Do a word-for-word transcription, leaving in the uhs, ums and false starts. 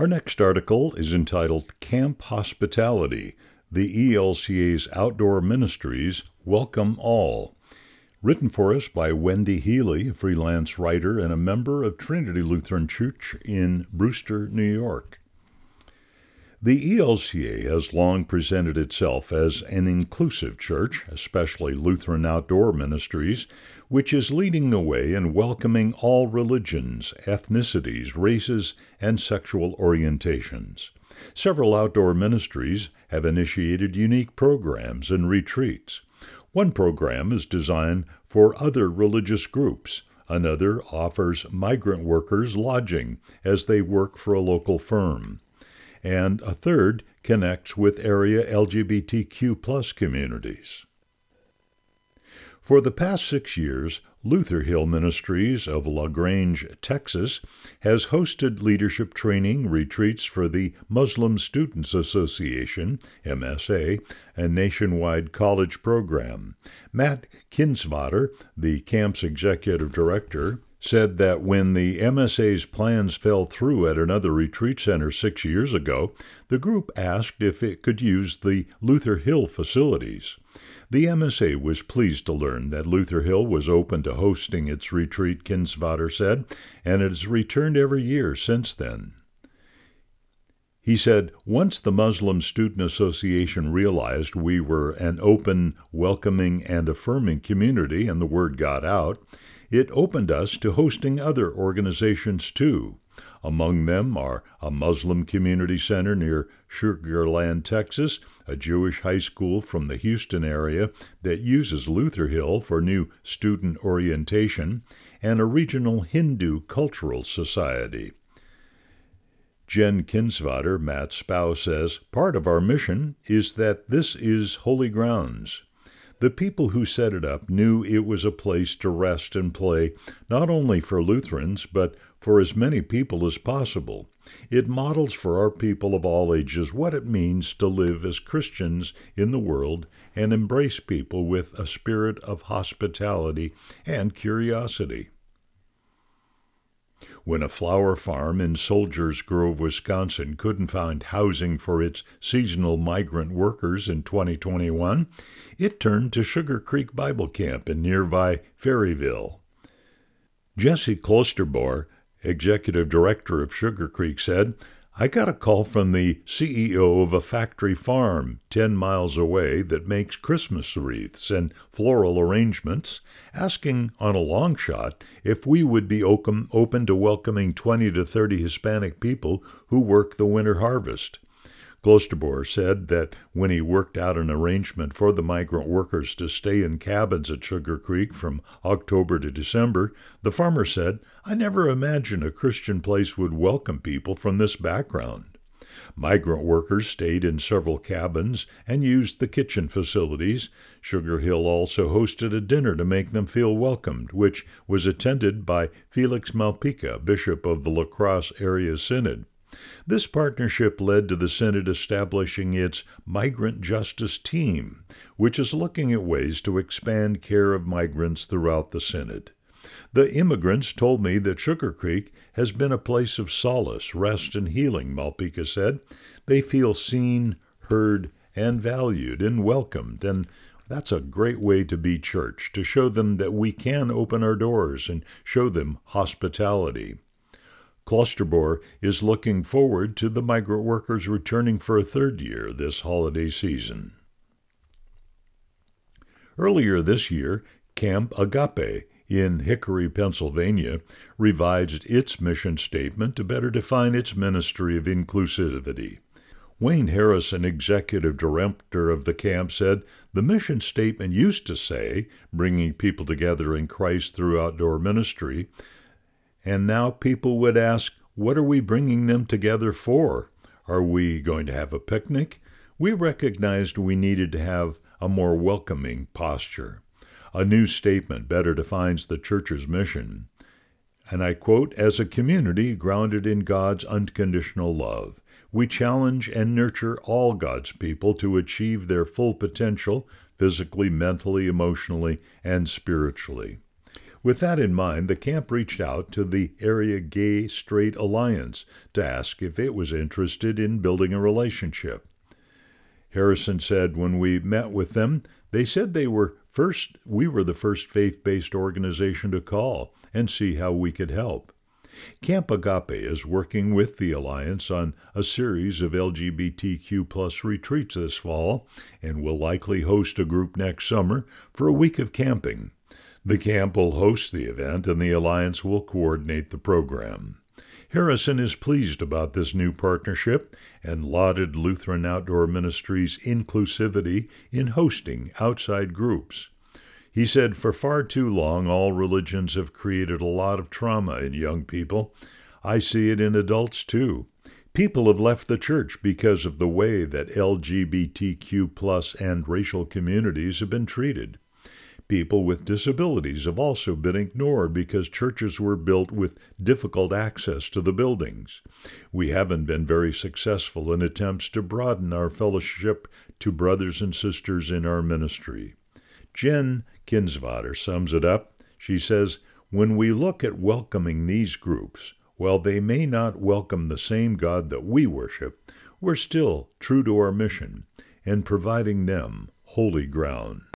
Our next article is entitled Camp Hospitality, the E L C A's Outdoor Ministries Welcome All. Written for us by Wendy Healy, a freelance writer and a member of Trinity Lutheran Church in Brewster, New York. The E L C A has long presented itself as an inclusive church, especially Lutheran Outdoor Ministries, which is leading the way in welcoming all religions, ethnicities, races, and sexual orientations. Several outdoor ministries have initiated unique programs and retreats. One program is designed for other religious groups. Another offers migrant workers lodging as they work for a local firm. And a third connects with area L G B T Q plus communities. For the past six years, Luther Hill Ministries of LaGrange, Texas, has hosted leadership training retreats for the Muslim Students Association, M S A, a nationwide college program. Matt Kinsvater, the camp's executive director, said that when the M S A's plans fell through at another retreat center six years ago, the group asked if it could use the Luther Hill facilities. The M S A was pleased to learn that Luther Hill was open to hosting its retreat, Kinsvater said, and it has returned every year since then. He said, once the Muslim Student Association realized we were an open, welcoming, and affirming community and the word got out, it opened us to hosting other organizations too. Among them are a Muslim community center near Sugar Land, Texas, a Jewish high school from the Houston area that uses Luther Hill for new student orientation, and a regional Hindu cultural society. Jen Kinsvater, Matt's spouse, says, part of our mission is that this is holy grounds. The people who set it up knew it was a place to rest and play, not only for Lutherans, but for as many people as possible. It models for our people of all ages what it means to live as Christians in the world and embrace people with a spirit of hospitality and curiosity. When a flower farm in Soldiers Grove, Wisconsin couldn't find housing for its seasonal migrant workers in twenty twenty-one, it turned to Sugar Creek Bible Camp in nearby Ferryville. Jesse Klosterboer, executive director of Sugar Creek, said, I got a call from the C E O of a factory farm ten miles away that makes Christmas wreaths and floral arrangements, asking on a long shot if we would be open, open to welcoming twenty to thirty Hispanic people who work the winter harvest. Klosterboer said that when he worked out an arrangement for the migrant workers to stay in cabins at Sugar Creek from October to December, the farmer said, I never imagined a Christian place would welcome people from this background. Migrant workers stayed in several cabins and used the kitchen facilities. Sugar Hill also hosted a dinner to make them feel welcomed, which was attended by Felix Malpica, Bishop of the La Crosse Area Synod. This partnership led to the Synod establishing its Migrant Justice Team, which is looking at ways to expand care of migrants throughout the Synod. The immigrants told me that Sugar Creek has been a place of solace, rest, and healing, Malpica said. They feel seen, heard, and valued and welcomed, and that's a great way to be church, to show them that we can open our doors and show them hospitality. Klosterboer is looking forward to the migrant workers returning for a third year this holiday season. Earlier this year, Camp Agape in Hickory, Pennsylvania, revised its mission statement to better define its ministry of inclusivity. Wayne Harrison, executive director of the camp, said, the mission statement used to say, bringing people together in Christ through outdoor ministry, and now people would ask, what are we bringing them together for? Are we going to have a picnic? We recognized we needed to have a more welcoming posture. A new statement better defines the church's mission. And I quote, as a community grounded in God's unconditional love, we challenge and nurture all God's people to achieve their full potential physically, mentally, emotionally, and spiritually. With that in mind, the camp reached out to the Area Gay Straight Alliance to ask if it was interested in building a relationship. Harrison said when we met with them, they said they were first, we were the first faith-based organization to call and see how we could help. Camp Agape is working with the Alliance on a series of L G B T Q plus retreats this fall and will likely host a group next summer for a week of camping. The camp will host the event and the Alliance will coordinate the program. Harrison is pleased about this new partnership and lauded Lutheran Outdoor Ministries' inclusivity in hosting outside groups. He said, for far too long, all religions have created a lot of trauma in young people. I see it in adults, too. People have left the church because of the way that L G B T Q plus and racial communities have been treated. People with disabilities have also been ignored because churches were built with difficult access to the buildings. We haven't been very successful in attempts to broaden our fellowship to brothers and sisters in our ministry. Jen Kinsvater sums it up. She says, when we look at welcoming these groups, while they may not welcome the same God that we worship, we're still true to our mission and providing them holy ground.